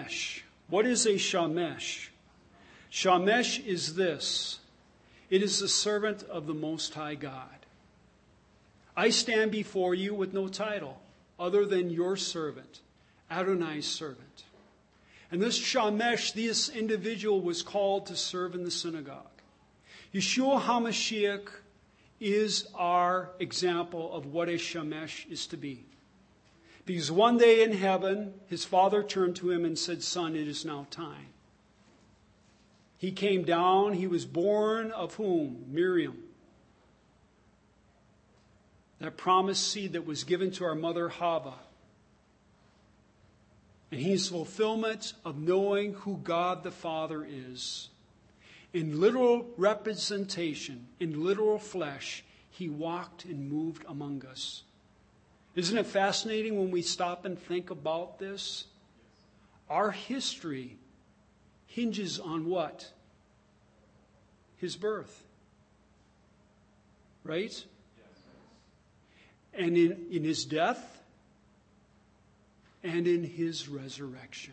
Shamesh. What is a Shamesh? Shamesh is this. It is the servant of the Most High God. I stand before you with no title other than your servant, Adonai's servant. And this Shamesh, this individual, was called to serve in the synagogue. Yeshua HaMashiach is our example of what a Shamesh is to be. Because one day in heaven, his father turned to him and said, "Son, it is now time." He came down. He was born of whom? Miriam. That promised seed that was given to our mother Hava. And he's fulfillment of knowing who God the Father is. In literal representation, in literal flesh, he walked and moved among us. Isn't it fascinating when we stop and think about this? Our history hinges on what? His birth. Right? And in his death and in his resurrection.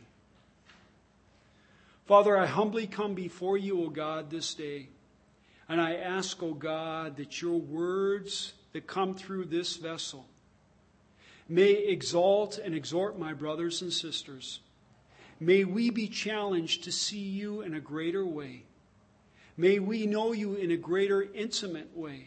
Father, I humbly come before you, O God, this day. And I ask, O God, that your words that come through this vessel may exalt and exhort my brothers and sisters. May we be challenged to see you in a greater way. May we know you in a greater intimate way.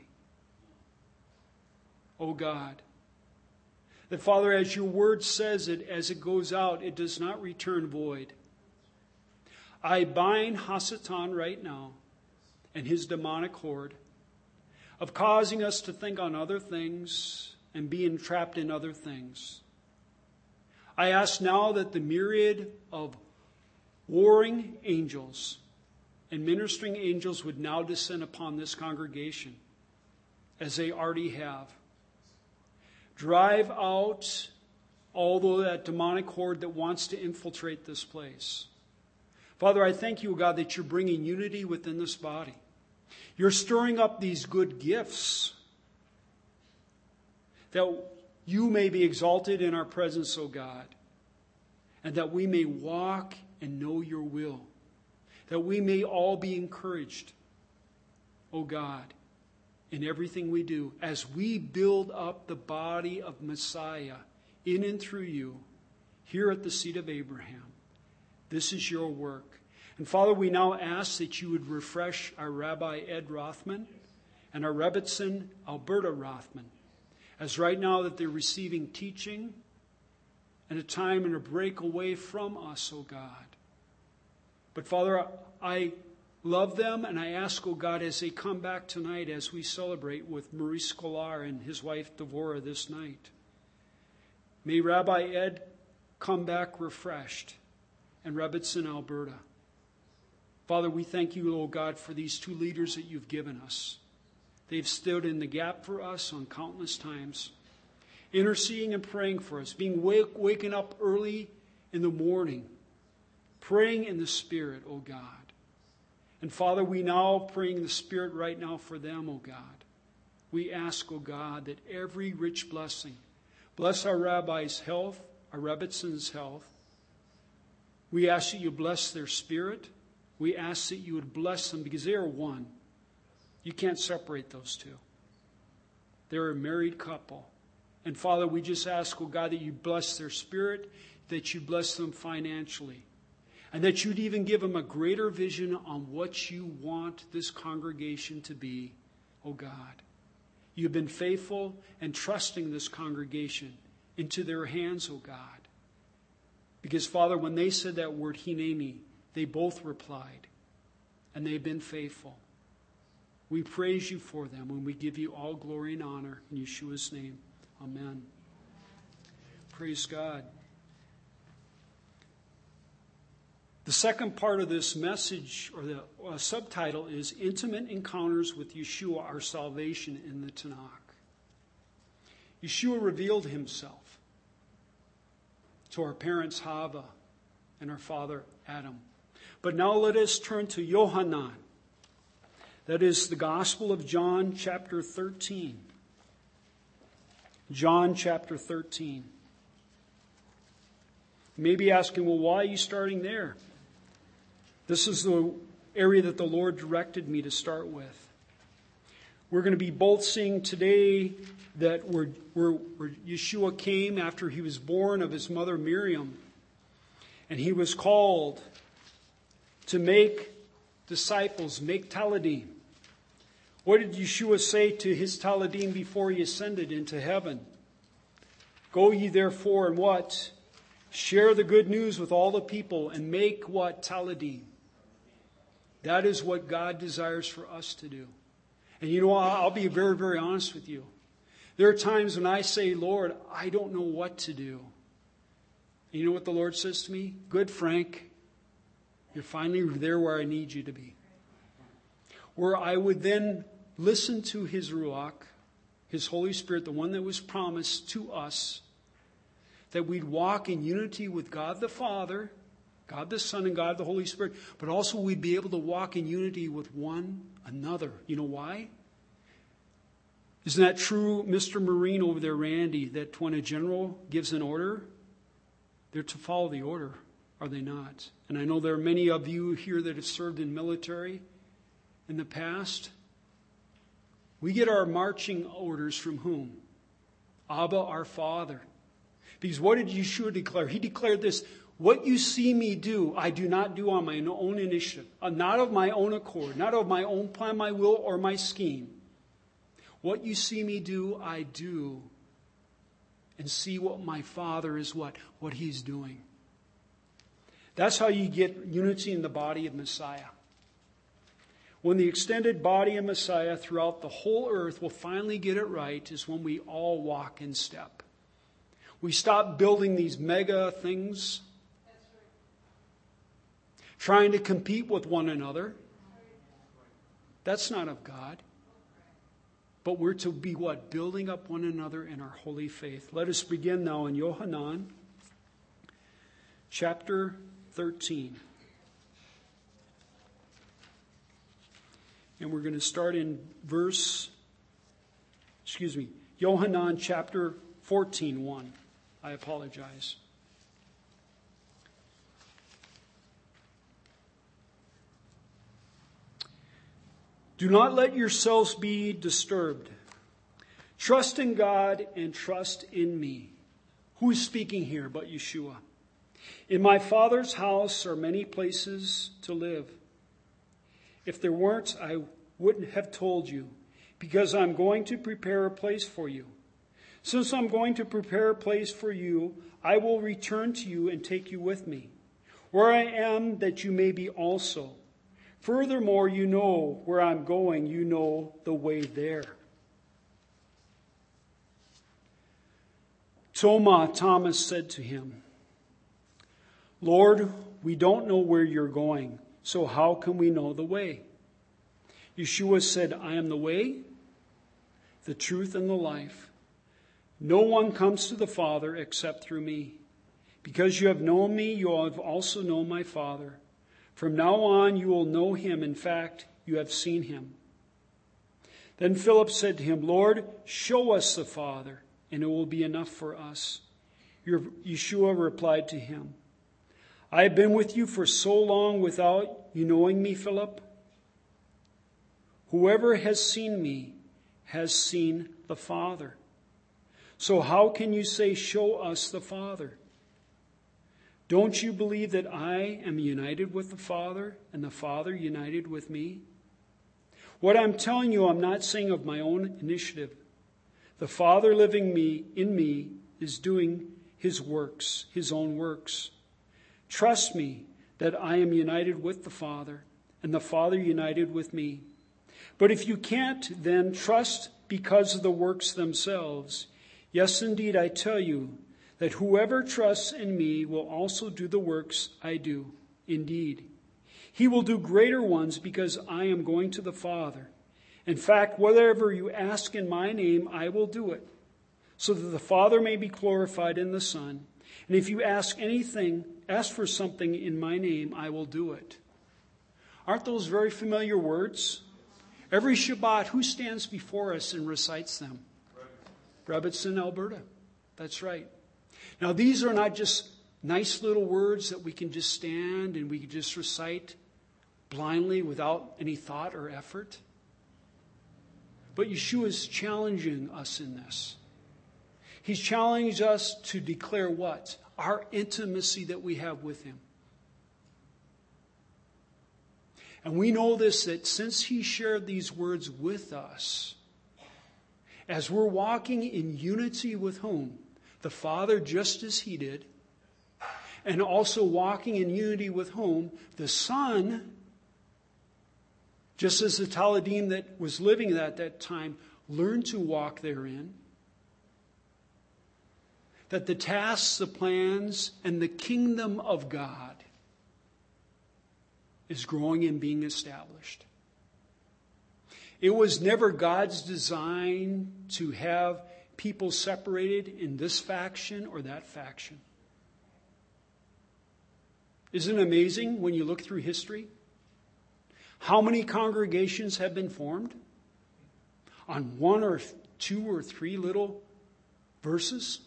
O God, that Father, as your word says it, as it goes out, it does not return void. I bind Hasatan right now and his demonic horde of causing us to think on other things and be entrapped in other things. I ask now that the myriad of warring angels and ministering angels would now descend upon this congregation, as they already have. Drive out all that demonic horde that wants to infiltrate this place. Father, I thank you, God, that you're bringing unity within this body. You're stirring up these good gifts that you may be exalted in our presence, O God, and that we may walk and know your will, that we may all be encouraged, O God, in everything we do as we build up the body of Messiah in and through you here at the seat of Abraham. This is your work. And Father, we now ask that you would refresh our Rabbi Ed Rothman and our Rebbitzin Alberta Rothman, as right now that they're receiving teaching and a time and a break away from us, O God. But Father, I love them, and I ask, O God, as they come back tonight, as we celebrate with Maurice Scholar and his wife Devorah this night, may Rabbi Ed come back refreshed, and Rebbitzin, Alberta. Father, we thank you, O God, for these two leaders that you've given us. They've stood in the gap for us on countless times, interceding and praying for us, being waking up early in the morning, praying in the Spirit, O God. And Father, we now praying in the Spirit right now for them, O God. We ask, O God, that every rich blessing, bless our rabbi's health, our Rebbitzin's health. We ask that you bless their spirit. We ask that you would bless them because they are one. You can't separate those two. They're a married couple. And Father, we just ask, oh God, that you bless their spirit, that you bless them financially, and that you'd even give them a greater vision on what you want this congregation to be, oh God. You've been faithful and trusting this congregation into their hands, oh God. Because, Father, when they said that word, Hineni, they both replied, and they've been faithful. We praise you for them, and we give you all glory and honor in Yeshua's name. Amen. Praise God. The second part of this message, or the subtitle, is Intimate Encounters with Yeshua, Our Salvation in the Tanakh. Yeshua revealed himself to our parents Hava and our father Adam. But now let us turn to Yohanan. That is the Gospel of John chapter 13. John chapter 13. You may be asking, well, why are you starting there? This is the area that the Lord directed me to start with. We're going to be both seeing today that where Yeshua came after he was born of his mother Miriam. And he was called to make disciples, make Taladim. What did Yeshua say to his Taladim before he ascended into heaven? Go ye therefore and what? Share the good news with all the people and make what? Taladim. That is what God desires for us to do. And you know, I'll be very, very honest with you. There are times when I say, Lord, I don't know what to do. And you know what the Lord says to me? Good, Frank. You're finally there where I need you to be. Where I would then listen to his Ruach, his Holy Spirit, the one that was promised to us, that we'd walk in unity with God the Father, God the Son, and God the Holy Spirit, but also we'd be able to walk in unity with one another. You know why? Isn't that true, Mr. Marine over there, Randy, that when a general gives an order, they're to follow the order, are they not? And I know there are many of you here that have served in military in the past. We get our marching orders from whom? Abba, our Father. Because what did Yeshua declare? He declared this, what you see me do, I do not do on my own initiative, not of my own accord, not of my own plan, my will, or my scheme. What you see me do, I do. And see what my Father is what he's doing. That's how you get unity in the body of Messiah. When the extended body of Messiah throughout the whole earth will finally get it right is when we all walk in step. We stop building these mega things, trying to compete with one another. That's not of God. But we're to be what? Building up one another in our holy faith. Let us begin now in Yohanan chapter 13. And we're going to start in Yohanan chapter 14:1. I apologize. Do not let yourselves be disturbed. Trust in God and trust in me. Who is speaking here but Yeshua? In my Father's house are many places to live. If there weren't, I wouldn't have told you, because I'm going to prepare a place for you. Since I'm going to prepare a place for you, I will return to you and take you with me, where I am, that you may be also. Furthermore, you know where I'm going. You know the way there. Thomas said to him, Lord, we don't know where you're going, so how can we know the way? Yeshua said, I am the way, the truth, and the life. No one comes to the Father except through me. Because you have known me, you have also known my Father. From now on, you will know him. In fact, you have seen him. Then Philip said to him, Lord, show us the Father, and it will be enough for us. Yeshua replied to him, I have been with you for so long without you knowing me, Philip. Whoever has seen me has seen the Father. So how can you say, show us the Father? Don't you believe that I am united with the Father and the Father united with me? What I'm telling you, I'm not saying of my own initiative. The Father living in me is doing his works, his own works. Trust me that I am united with the Father and the Father united with me. But if you can't, then trust because of the works themselves. Yes, indeed, I tell you, that whoever trusts in me will also do the works I do. Indeed, he will do greater ones because I am going to the Father. In fact, whatever you ask in my name, I will do it, so that the Father may be glorified in the Son. And if you ask for something in my name, I will do it. Aren't those very familiar words? Every Shabbat, who stands before us and recites them? Brevitson, Alberta. That's right. Now, these are not just nice little words that we can just stand and we can just recite blindly without any thought or effort. But Yeshua is challenging us in this. He's challenging us to declare what? Our intimacy that we have with Him. And we know this, that since He shared these words with us, as we're walking in unity with whom? The Father, just as He did. And also walking in unity with whom? The Son, just as the Taladim that was living at that time learned to walk therein. That the tasks, the plans, and the kingdom of God is growing and being established. It was never God's design to have people separated in this faction or that faction. Isn't it amazing when you look through history? How many congregations have been formed on one or two or three little verses?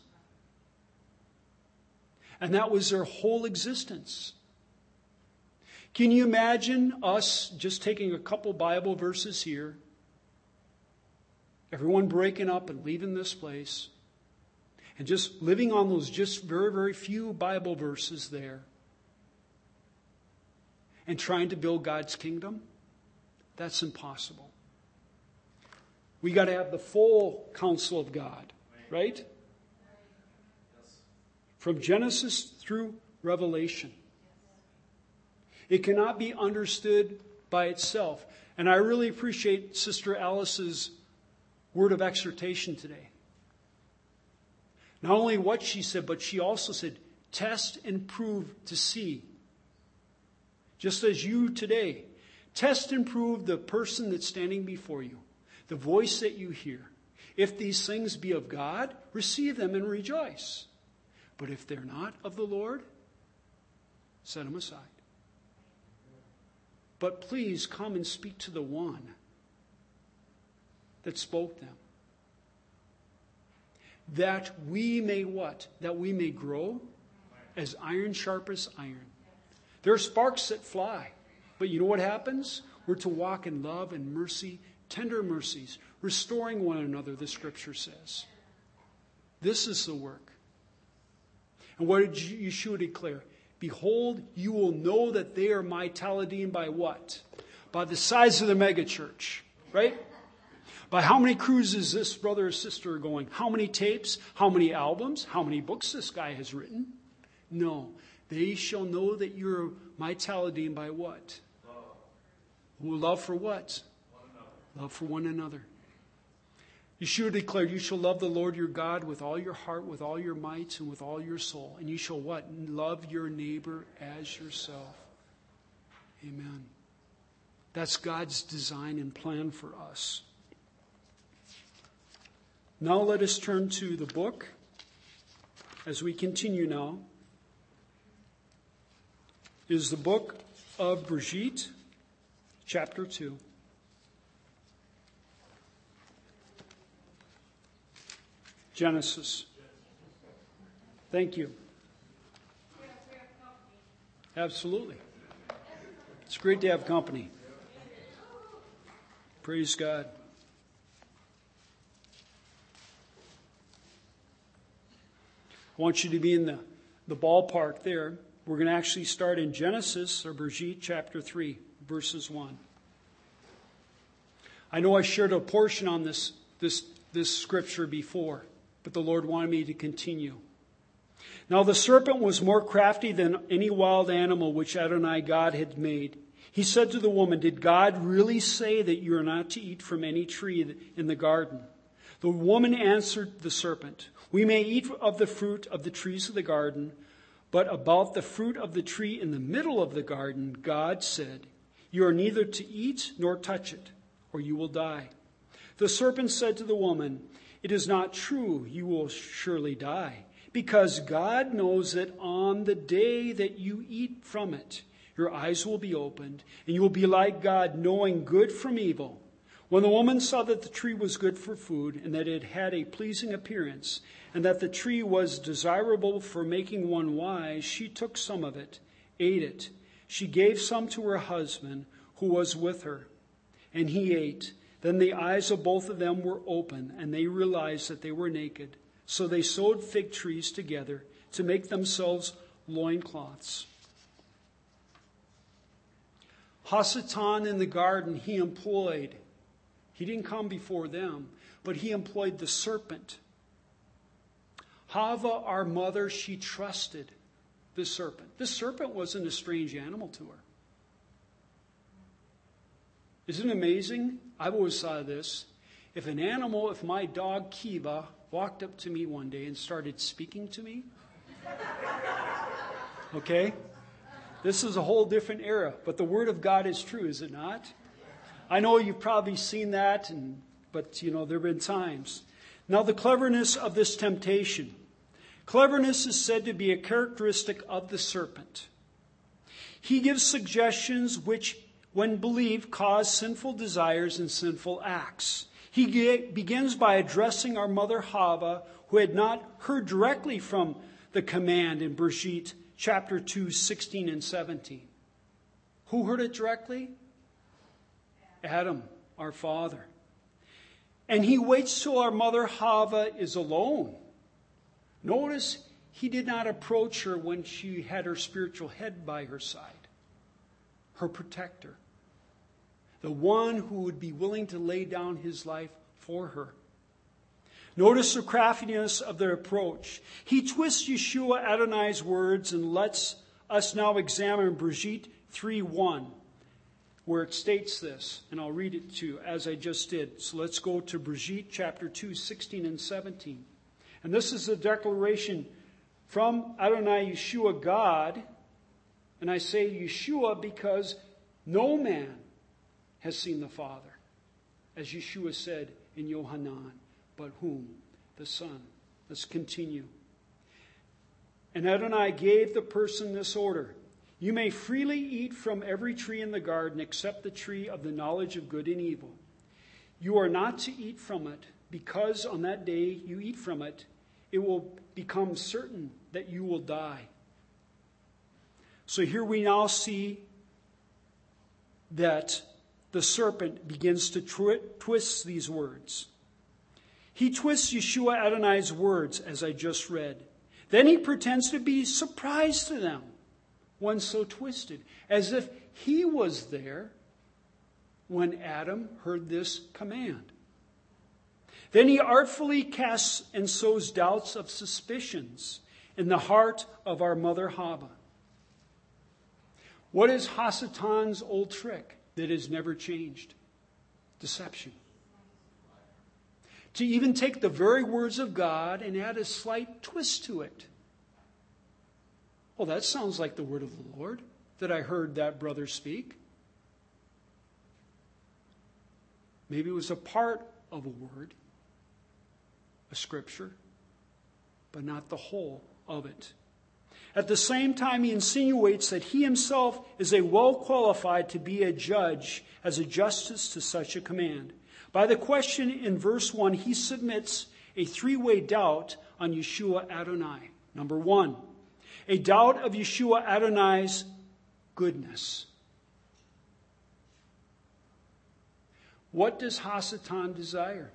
And that was their whole existence. Can you imagine us just taking a couple Bible verses here, everyone breaking up and leaving this place, and just living on those just very, very few Bible verses there, and trying to build God's kingdom? That's impossible. We got to have the full counsel of God, right? From Genesis through Revelation. It cannot be understood by itself. And I really appreciate Sister Alice's word of exhortation today. Not only what she said, but she also said, test and prove to see. Just as you today, test and prove the person that's standing before you, the voice that you hear. If these things be of God, receive them and rejoice. But if they're not of the Lord, set them aside. But please come and speak to the one that spoke them. That we may what? That we may grow as iron sharpens iron. There are sparks that fly. But you know what happens? We're to walk in love and mercy, tender mercies, restoring one another, the Scripture says. This is the work. And what did Yeshua declare? Behold, you will know that they are my Taladim by what? By the size of the megachurch, right? By how many cruises this brother or sister are going. How many tapes, how many albums, how many books this guy has written. No, they shall know that you're my Taladim by what? Love for what? Love for one another. Yeshua declared, you shall love the Lord your God with all your heart, with all your might, and with all your soul. And you shall what? Love your neighbor as yourself. Amen. That's God's design and plan for us. Now let us turn to the book as we continue now. Is the book of Bereshit, chapter 2. Genesis. Thank you. Absolutely. It's great to have company. Praise God. I want you to be in the ballpark there. We're going to actually start in Genesis, or Bereshit, chapter 3, verses 1. I know I shared a portion on this scripture before, but the Lord wanted me to continue. Now the serpent was more crafty than any wild animal which Adonai God had made. He said to the woman, did God really say that you are not to eat from any tree in the garden? The woman answered the serpent, we may eat of the fruit of the trees of the garden, but about the fruit of the tree in the middle of the garden, God said, you are neither to eat nor touch it, or you will die. The serpent said to the woman, it is not true, you will surely die, because God knows that on the day that you eat from it, your eyes will be opened, and you will be like God, knowing good from evil. When the woman saw that the tree was good for food, and that it had a pleasing appearance, and that the tree was desirable for making one wise, she took some of it, ate it. She gave some to her husband, who was with her, and he ate. Then the eyes of both of them were open, and they realized that they were naked. So they sewed fig trees together to make themselves loincloths. Hasatan in the garden, he didn't come before them, but he employed the serpent. Hava, our mother, she trusted the serpent. The serpent wasn't a strange animal to her. Isn't it amazing? I've always thought of this. If my dog Kiva walked up to me one day and started speaking to me, okay? This is a whole different era, but the Word of God is true, is it not? I know you've probably seen that, but there have been times. Now, the cleverness of this temptation. Cleverness is said to be a characteristic of the serpent. He gives suggestions which, when believed, cause sinful desires and sinful acts. He begins by addressing our mother Hava, who had not heard directly from the command in Bereshit chapter 2, 16 and 17. Who heard it directly? Adam, our father. And he waits till our mother Hava is alone. Notice he did not approach her when she had her spiritual head by her side, her protector, the one who would be willing to lay down his life for her. Notice the craftiness of their approach. He twists Yeshua Adonai's words and lets us now examine Bereshit 3:1, where it states this, and I'll read it to you as I just did. So let's go to Bereshit chapter 2, 16 and 17. And this is a declaration from Adonai Yeshua, God. And I say Yeshua because no man has seen the Father, as Yeshua said in Yohanan, but whom? The Son. Let's continue. And Adonai gave the person this order: you may freely eat from every tree in the garden except the tree of the knowledge of good and evil. You are not to eat from it, because on that day you eat from it, it will become certain that you will die. So here we now see that the serpent begins to twist these words. He twists Yeshua Adonai's words, as I just read. Then he pretends to be surprised to them when so twisted, as if he was there when Adam heard this command. Then he artfully casts and sows doubts of suspicions in the heart of our mother Hava. What is Hasatan's old trick that has never changed? Deception. To even take the very words of God and add a slight twist to it. Well, that sounds like the word of the Lord that I heard that brother speak. Maybe it was a part of a word, a scripture, but not the whole of it. At the same time, he insinuates that he himself is well qualified to be a judge as a justice to such a command. By the question in verse 1, he submits a three-way doubt on Yeshua Adonai. Number 1, a doubt of Yeshua Adonai's goodness. What does Hasatan desire?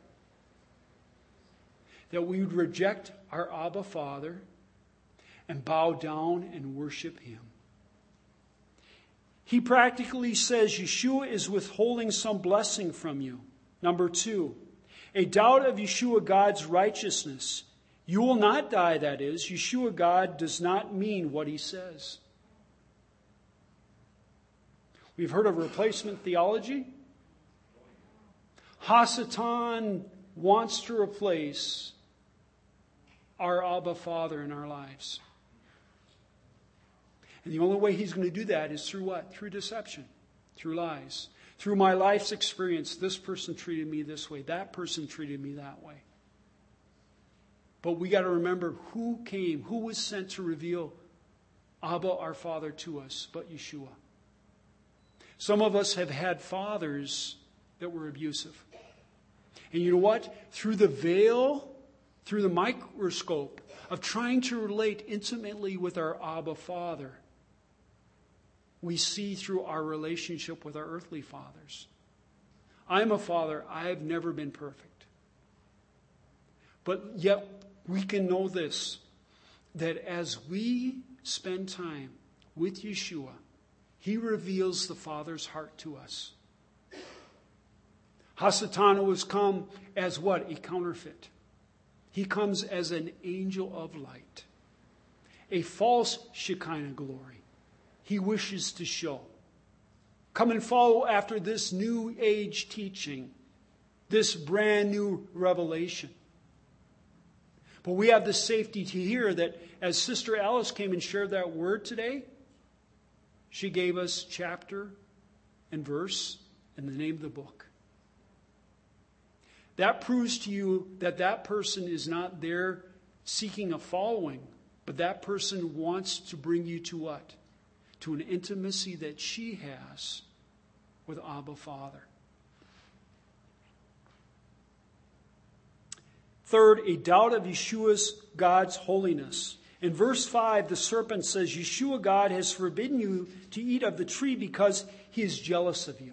That we would reject our Abba Father and bow down and worship him. He practically says Yeshua is withholding some blessing from you. Number 2, a doubt of Yeshua God's righteousness. You will not die, that is. Yeshua God does not mean what he says. We've heard of replacement theology. Hasatan wants to replace our Abba Father in our lives. And the only way he's going to do that is through what? Through deception, through lies. Through my life's experience, this person treated me this way, that person treated me that way. But we got to remember who came, who was sent to reveal Abba, our Father, to us, but Yeshua. Some of us have had fathers that were abusive. And you know what? Through the veil, through the microscope of trying to relate intimately with our Abba Father, we see through our relationship with our earthly fathers. I'm a father. I have never been perfect. But yet we can know this, that as we spend time with Yeshua, He reveals the Father's heart to us. Hasatana has come as what? A counterfeit. He comes as an angel of light. A false Shekinah glory. He wishes to show. Come and follow after this new age teaching. This brand new revelation. But we have the safety to hear that as Sister Alice came and shared that word today, she gave us chapter and verse and the name of the book. That proves to you that that person is not there seeking a following, but that person wants to bring you to what? To an intimacy that she has with Abba Father. Third, a doubt of Yeshua's God's holiness. In verse 5, the serpent says, Yeshua God has forbidden you to eat of the tree because He is jealous of you.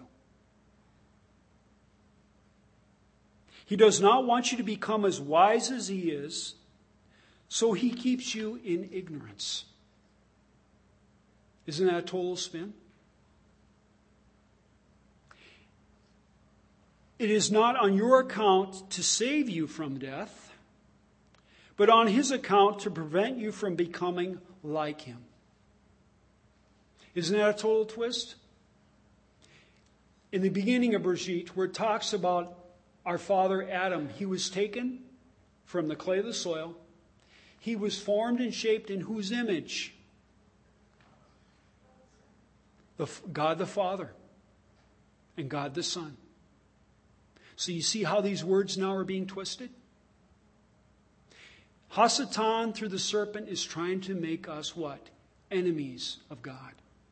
He does not want you to become as wise as He is, so He keeps you in ignorance. Isn't that a total spin? It is not on your account to save you from death, but on His account to prevent you from becoming like Him. Isn't that a total twist? In the beginning of Bereshit, where it talks about our father Adam, he was taken from the clay of the soil. He was formed and shaped in whose image? God the Father and God the Son. So you see how these words now are being twisted? Hasatan, through the serpent, is trying to make us what? Enemies of God.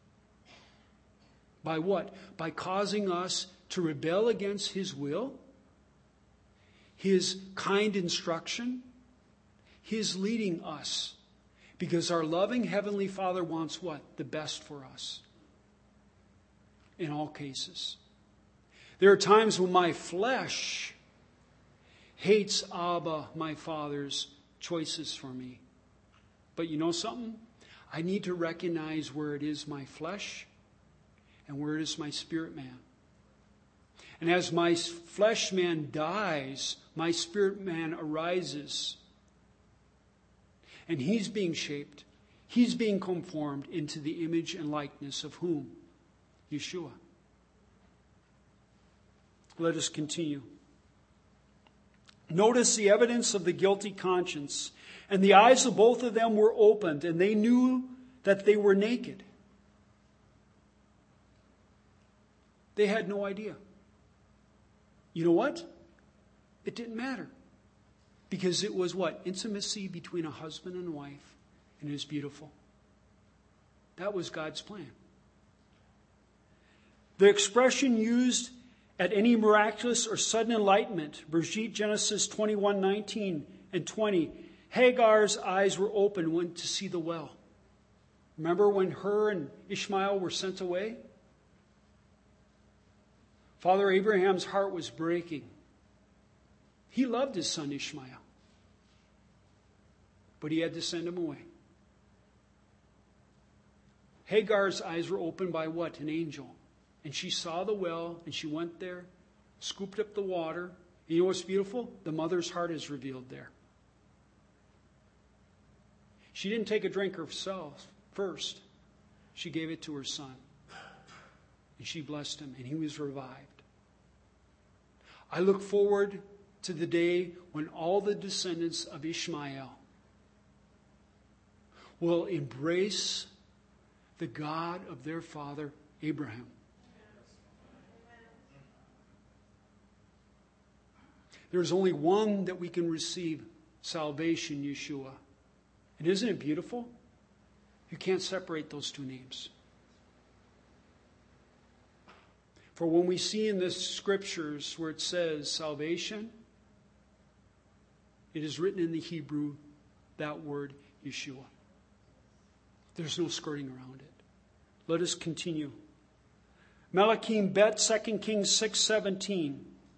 By what? By causing us to rebel against His will, His kind instruction, His leading us. Because our loving Heavenly Father wants what? The best for us. In all cases. There are times when my flesh hates Abba, my Father's choices for me. But you know something? I need to recognize where it is my flesh and where it is my spirit man. And as my flesh man dies, my spirit man arises. And he's being shaped. He's being conformed into the image and likeness of whom? Yeshua. Let us continue. Notice the evidence of the guilty conscience. And the eyes of both of them were opened, and they knew that they were naked. They had no idea. You know what? It didn't matter. Because it was what? Intimacy between a husband and wife. And it was beautiful. That was God's plan. The expression used at any miraculous or sudden enlightenment, Bereshit, Genesis 21:19 and 20, Hagar's eyes were open and went to see the well. Remember when her and Ishmael were sent away? Father Abraham's heart was breaking. He loved his son Ishmael. But he had to send him away. Hagar's eyes were opened by what? An angel. And she saw the well, and she went there, scooped up the water. And you know what's beautiful? The mother's heart is revealed there. She didn't take a drink herself first. She gave it to her son. And she blessed him, and he was revived. I look forward to the day when all the descendants of Ishmael will embrace the God of their father Abraham. There's only one that we can receive salvation, Yeshua. And isn't it beautiful? You can't separate those two names. For when we see in the scriptures where it says salvation, it is written in the Hebrew, that word, Yeshua. There's no skirting around it. Let us continue. Melachim Bet, 2 Kings 6:17.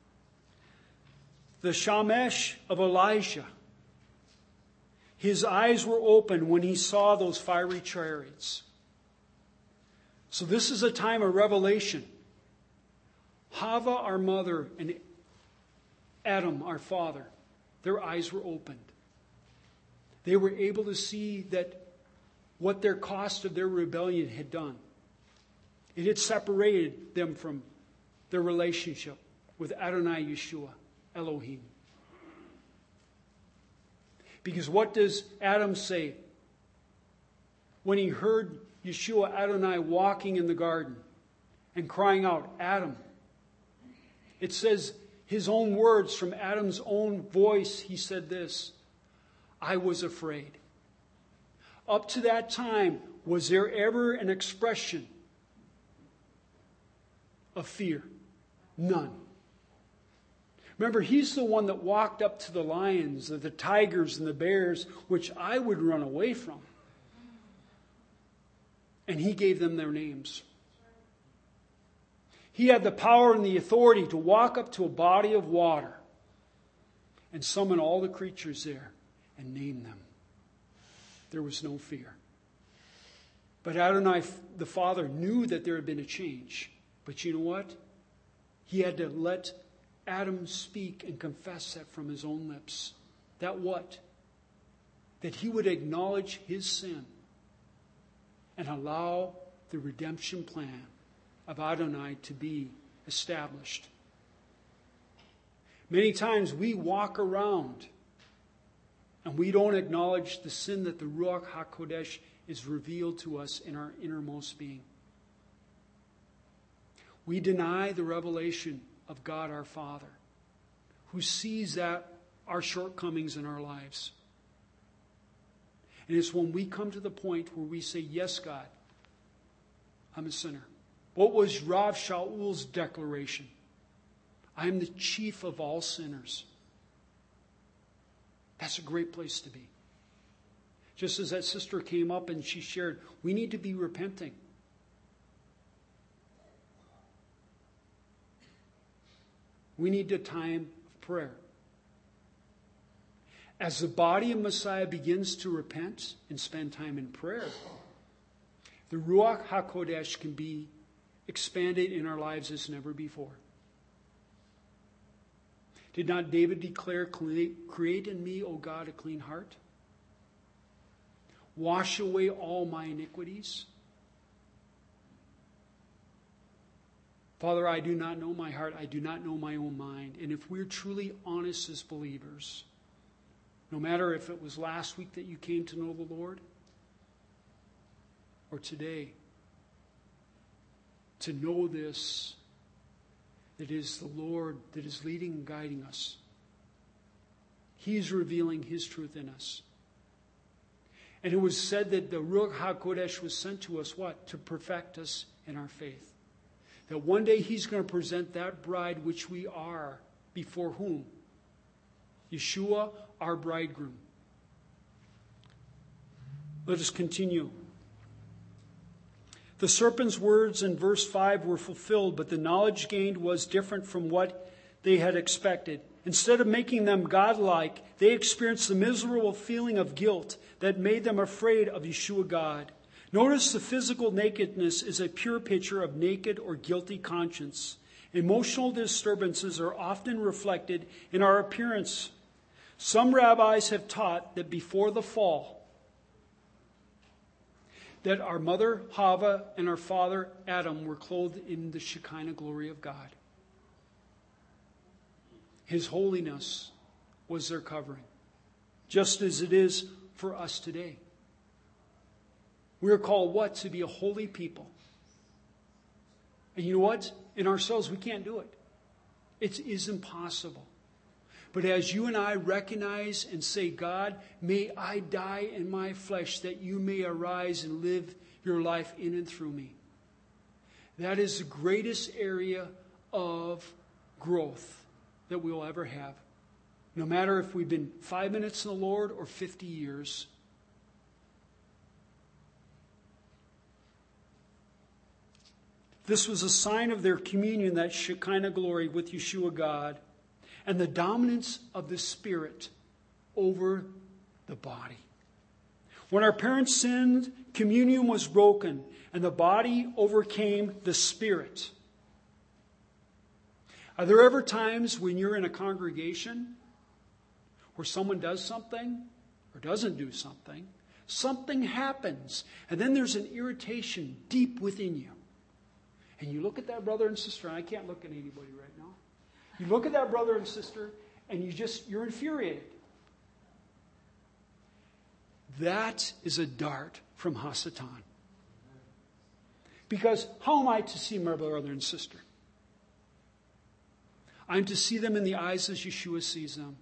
The Shamesh of Elijah. His eyes were open when he saw those fiery chariots. So this is a time of revelation. Hava, our mother, and Adam, our father, their eyes were opened. They were able to see that what their cost of their rebellion had done. It had separated them from their relationship with Adonai Yeshua, Elohim. Because what does Adam say when he heard Yeshua Adonai walking in the garden and crying out, Adam? It says his own words from Adam's own voice, he said this, I was afraid. Up to that time, was there ever an expression of fear? None. Remember, he's the one that walked up to the lions, the tigers, and the bears, which I would run away from. And he gave them their names. He had the power and the authority to walk up to a body of water and summon all the creatures there and name them. There was no fear. But Adonai, the Father, knew that there had been a change. But you know what? He had to let Adam speak and confess that from his own lips. That what? That he would acknowledge his sin and allow the redemption plan of Adonai to be established. Many times we walk around and we don't acknowledge the sin that the Ruach HaKodesh is revealed to us in our innermost being. We deny the revelation of God our Father, who sees that our shortcomings in our lives. And it's when we come to the point where we say, yes, God, I'm a sinner. What was Rav Shaul's declaration? I am the chief of all sinners. That's a great place to be. Just as that sister came up and she shared, we need to be repenting. We need a time of prayer. As the body of Messiah begins to repent and spend time in prayer, the Ruach HaKodesh can be expanded in our lives as never before. Did not David declare, create in me, O God, a clean heart? Wash away all my iniquities. Father, I do not know my heart. I do not know my own mind. And if we're truly honest as believers, no matter if it was last week that you came to know the Lord or today, to know this, that it is the Lord that is leading and guiding us. He's revealing His truth in us. And it was said that the Ruach HaKodesh was sent to us, what? To perfect us in our faith. That one day He's going to present that bride which we are before whom? Yeshua, our bridegroom. Let us continue. The serpent's words in verse 5 were fulfilled, but the knowledge gained was different from what they had expected. Instead of making them godlike, they experienced the miserable feeling of guilt that made them afraid of Yeshua God. Notice the physical nakedness is a pure picture of naked or guilty conscience. Emotional disturbances are often reflected in our appearance. Some rabbis have taught that before the fall, that our mother Hava and our father Adam were clothed in the Shekinah glory of God. His holiness was their covering, just as it is for us today. We are called what? To be a holy people. And you know what? In ourselves, we can't do it. It is impossible. But as you and I recognize and say, God, may I die in my flesh that you may arise and live your life in and through me. That is the greatest area of growth that we will ever have. No matter if we've been 5 minutes in the Lord or 50 years. This was a sign of their communion, that Shekinah glory with Yeshua God, and the dominance of the Spirit over the body. When our parents sinned, communion was broken, and the body overcame the Spirit. Are there ever times when you're in a congregation where someone does something or doesn't do something, something happens, and then there's an irritation deep within you? And you look at that brother and sister, and I can't look at anybody right now. You look at that brother and sister, and you're infuriated. That is a dart from Hasatan. Because how am I to see my brother and sister? I'm to see them in the eyes as Yeshua sees them.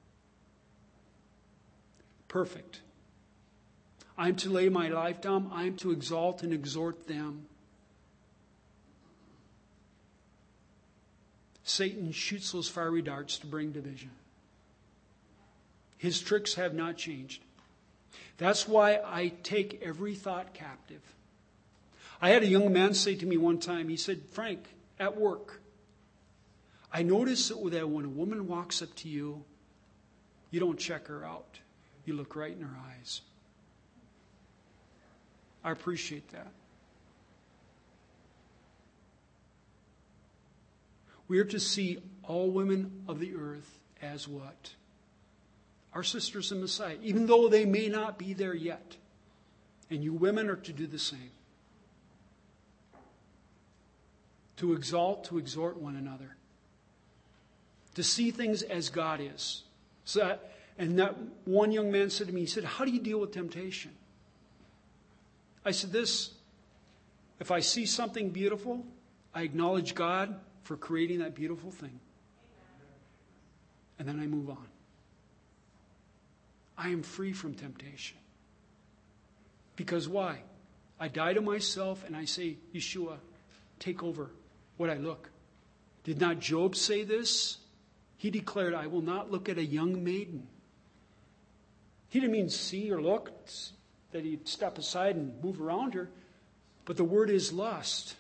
Perfect. I'm to lay my life down. I'm to exalt and exhort them. Satan shoots those fiery darts to bring division. His tricks have not changed. That's why I take every thought captive. I had a young man say to me one time, he said, Frank, at work, I notice that when a woman walks up to you, you don't check her out. You look right in her eyes. I appreciate that. We are to see all women of the earth as what? Our sisters in Messiah, even though they may not be there yet. And you women are to do the same. To exalt, to exhort one another. To see things as God is. And that one young man said to me, he said, how do you deal with temptation? I said this, if I see something beautiful, I acknowledge God for creating that beautiful thing. And then I move on. I am free from temptation. Because why? I die to myself and I say, Yeshua, take over what I look. Did not Job say this? He declared, I will not look at a young maiden. He didn't mean see or look, that he'd step aside and move around her. But the word is lust.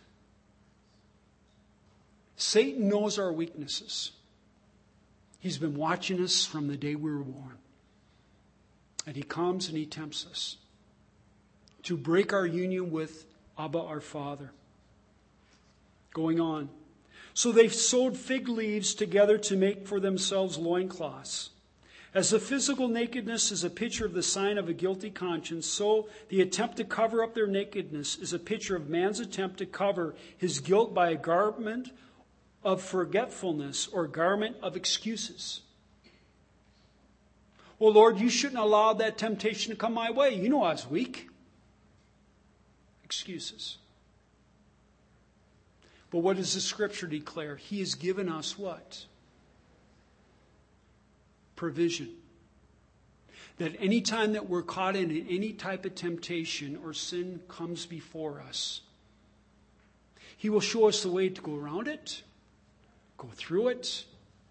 Satan knows our weaknesses. He's been watching us from the day we were born. And he comes and he tempts us to break our union with Abba, our Father. Going on. So they sewed fig leaves together to make for themselves loincloths. As the physical nakedness is a picture of the sign of a guilty conscience, so the attempt to cover up their nakedness is a picture of man's attempt to cover his guilt by a garment of forgetfulness or garment of excuses. Well, Lord, you shouldn't allow that temptation to come my way. You know I was weak. Excuses. But what does the Scripture declare? He has given us what? Provision. That any time that we're caught in any type of temptation or sin comes before us, He will show us the way to go around it, go through it,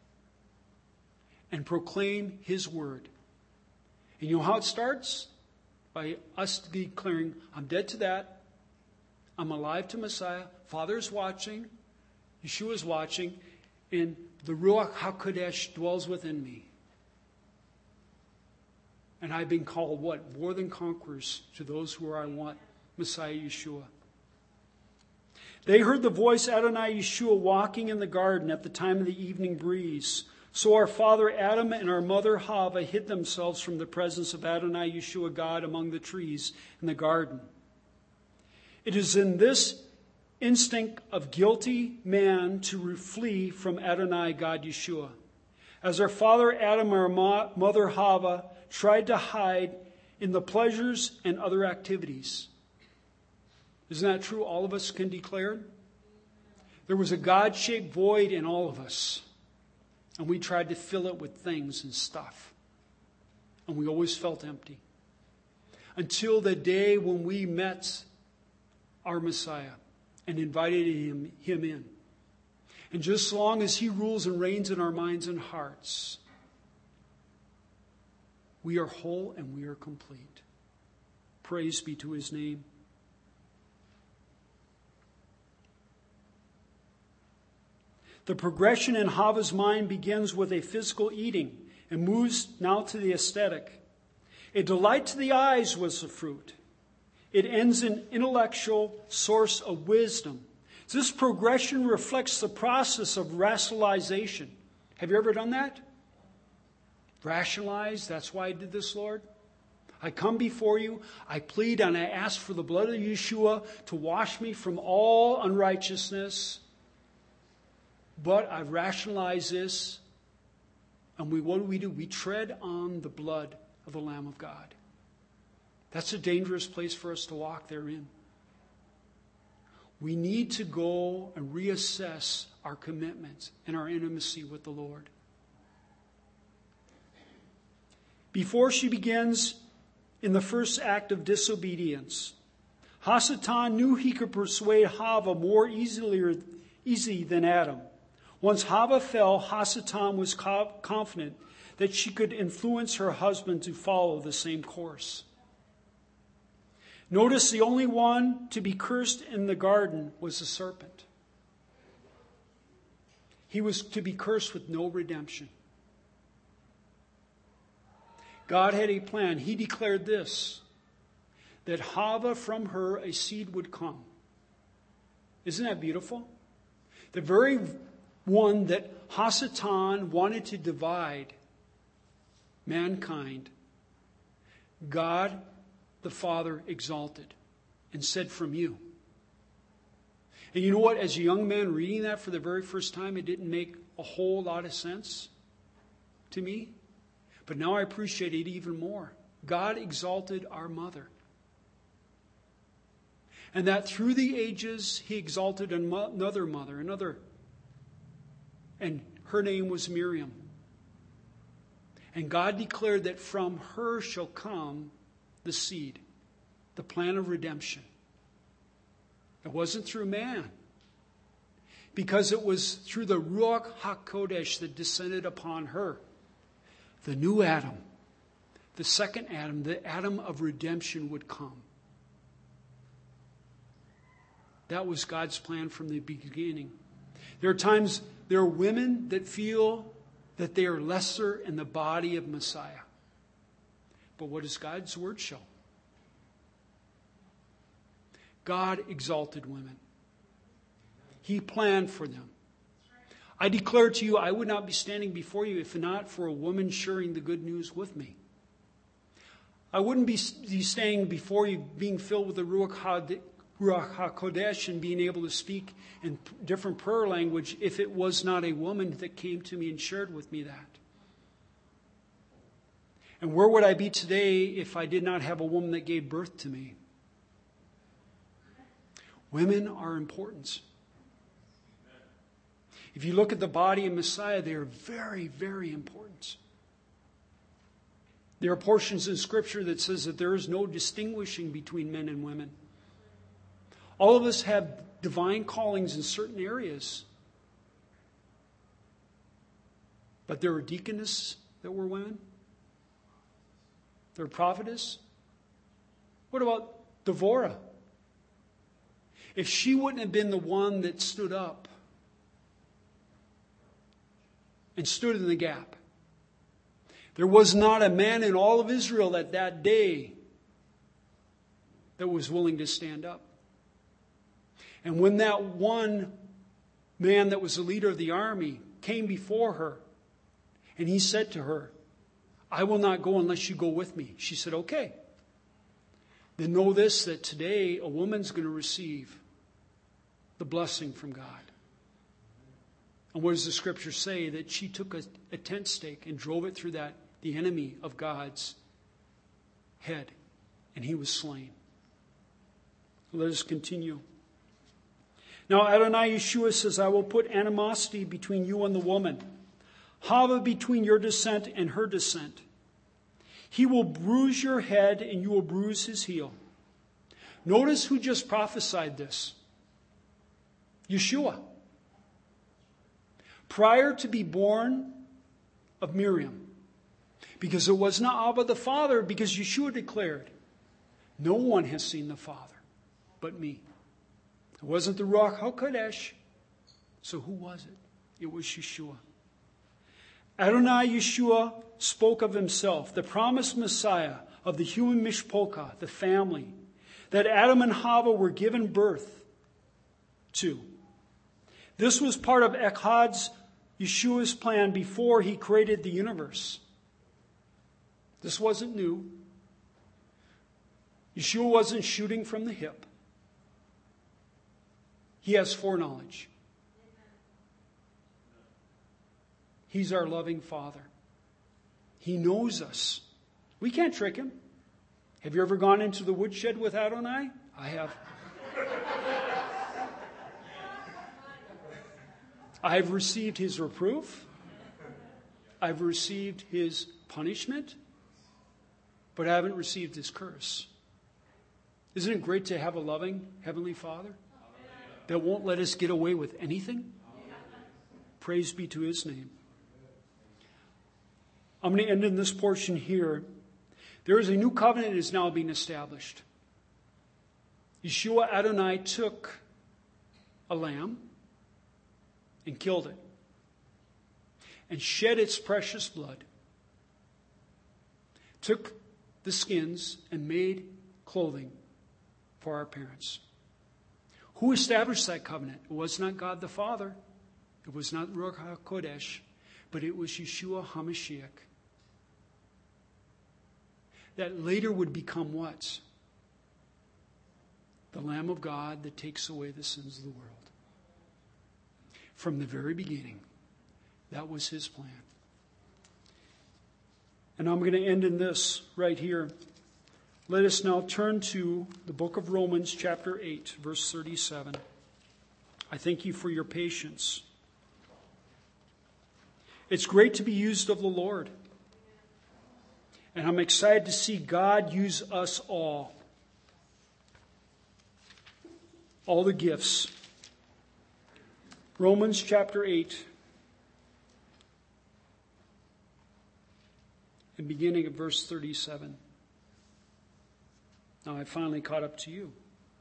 and proclaim His word. And you know how it starts? By us declaring, I'm dead to that. I'm alive to Messiah. Father is watching. Yeshua is watching. And the Ruach HaKodesh dwells within me. And I've been called what? More than conquerors to those who are I want. Messiah Yeshua. They heard the voice Adonai Yeshua walking in the garden at the time of the evening breeze. So our father Adam and our mother Hava hid themselves from the presence of Adonai Yeshua God among the trees in the garden. It is in this instinct of guilty man to flee from Adonai God Yeshua. As our father Adam and our mother Hava tried to hide in the pleasures and other activities. Isn't that true? All of us can declare. There was a God-shaped void in all of us. And we tried to fill it with things and stuff. And we always felt empty. Until the day when we met our Messiah. and invited him in. And just as long as he rules and reigns in our minds and hearts, we are whole and we are complete. Praise be to his name. The progression in Hava's mind begins with a physical eating and moves now to the aesthetic. A delight to the eyes was the fruit. It ends in intellectual source of wisdom. This progression reflects the process of rationalization. Have you ever done that? Rationalize, that's why I did this, Lord. I come before you, I plead and I ask for the blood of Yeshua to wash me from all unrighteousness. But I've rationalized this, and what do? We tread on the blood of the Lamb of God. That's a dangerous place for us to walk therein. We need to go and reassess our commitments and our intimacy with the Lord. Before she begins in the first act of disobedience, Hasatan knew he could persuade Hava more easy than Adam. Once Hava fell, Hasatan was confident that she could influence her husband to follow the same course. Notice the only one to be cursed in the garden was the serpent. He was to be cursed with no redemption. God had a plan. He declared this, that Hava, from her, a seed would come. Isn't that beautiful? The very one that Hasatan wanted to divide mankind, God the Father exalted and said, from you. And you know what? As a young man reading that for the very first time, it didn't make a whole lot of sense to me. But now I appreciate it even more. God exalted our mother. And that through the ages, he exalted another mother, and her name was Miriam. And God declared that from her shall come the seed, the plan of redemption. It wasn't through man, because it was through the Ruach HaKodesh that descended upon her. The new Adam, the second Adam, the Adam of redemption would come. That was God's plan from the beginning. There are women that feel that they are lesser in the body of Messiah. But what does God's word show? God exalted women. He planned for them. I declare to you, I would not be standing before you if not for a woman sharing the good news with me. I wouldn't be standing before you being filled with the Ruach HaKodesh and being able to speak in different prayer language if it was not a woman that came to me and shared with me that. And where would I be today if I did not have a woman that gave birth to me? Women are important. If you look at the body of Messiah, they are very, very important. There are portions in Scripture that says that there is no distinguishing between men and women. All of us have divine callings in certain areas. But there are deaconesses that were women. There are prophetess. What about Devorah? If she wouldn't have been the one that stood up and stood in the gap, there was not a man in all of Israel at that day that was willing to stand up. And when that one man that was the leader of the army came before her, and he said to her, I will not go unless you go with me. She said, okay. Then know this, that today a woman's going to receive the blessing from God. And what does the Scripture say? That she took a tent stake and drove it through the enemy of God's head, and he was slain. Let us continue. Now Adonai Yeshua says, I will put animosity between you and the woman, Hava between your descent and her descent. He will bruise your head and you will bruise his heel. Notice who just prophesied this. Yeshua. Prior to be born of Miriam. Because it was not Abba the Father, because Yeshua declared, no one has seen the Father but me. It wasn't the Ruach HaKodesh. So who was it? It was Yeshua. Adonai Yeshua spoke of himself, the promised Messiah of the human mishpocha, the family, that Adam and Hava were given birth to. This was part of Echad's, Yeshua's plan before he created the universe. This wasn't new. Yeshua wasn't shooting from the hip. He has foreknowledge. He's our loving Father. He knows us. We can't trick him. Have you ever gone into the woodshed with Adonai? I have. I've received his reproof. I've received his punishment. But I haven't received his curse. Isn't it great to have a loving Heavenly Father that won't let us get away with anything? Praise be to his name. I'm going to end in this portion here. There is a new covenant that is now being established. Yeshua Adonai took a lamb and killed it and shed its precious blood. Took the skins and made clothing for our parents. Who established that covenant? It was not God the Father. It was not Ruach HaKodesh, but it was Yeshua HaMashiach. That later would become what? The Lamb of God that takes away the sins of the world. From the very beginning, that was his plan. And I'm going to end in this right here. Let us now turn to the book of Romans, chapter 8, verse 37. I thank you for your patience. It's great to be used of the Lord. And I'm excited to see God use us all. All the gifts. Romans chapter 8. And beginning at verse 37. Now I finally caught up to you.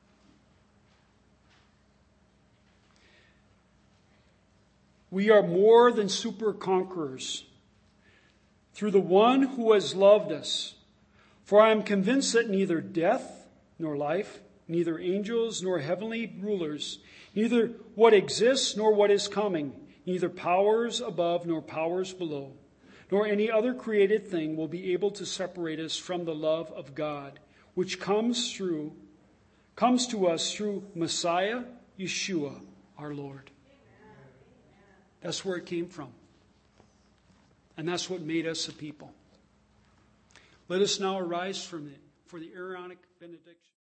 We are more than super conquerors through the one who has loved us. For I am convinced that neither death nor life, neither angels nor heavenly rulers, neither what exists nor what is coming, neither powers above nor powers below, nor any other created thing will be able to separate us from the love of God, which comes to us through Messiah, Yeshua, our Lord. That's where it came from. And that's what made us a people. Let us now arise from it for the Aaronic benediction.